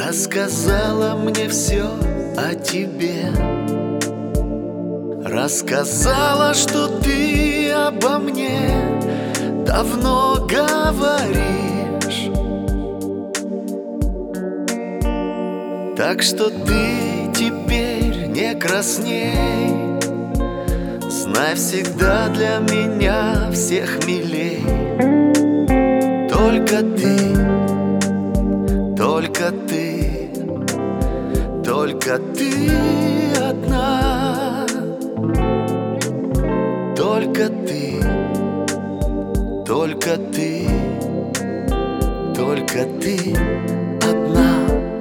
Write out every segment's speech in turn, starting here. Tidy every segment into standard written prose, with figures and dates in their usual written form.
Рассказала мне все о тебе. Рассказала, что ты обо мне давно говоришь. Так что ты теперь не красней. Знай, всегда для меня всех милей. Только ты, только ты, только ты одна. Только ты, только ты, только ты одна.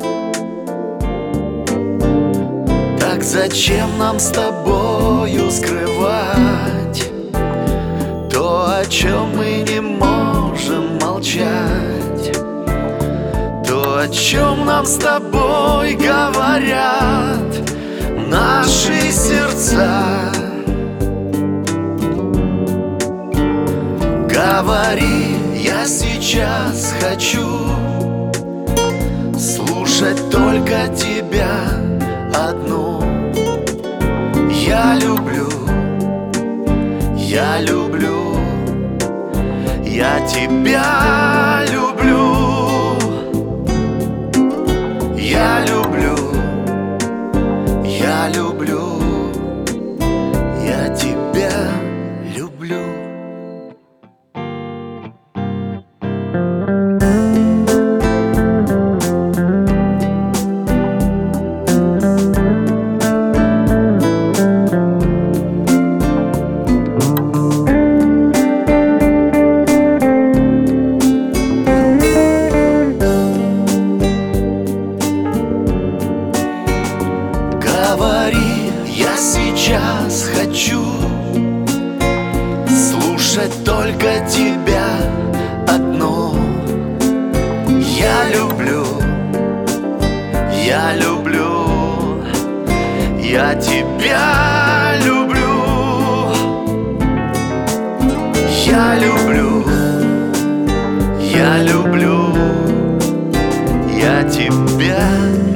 Так зачем нам с тобою скрывать то, о чем мы не можем молчать, то, о чем нам с тобой говорят наши сердца? Говори, я сейчас хочу слушать только тебя одну. Я люблю, я люблю, я тебя люблю. Я люблю, я люблю, я тебя люблю. Говори, я сейчас хочу слушать только тебя одну. Я люблю, я люблю, я тебя люблю. Я люблю, я люблю, я тебя люблю.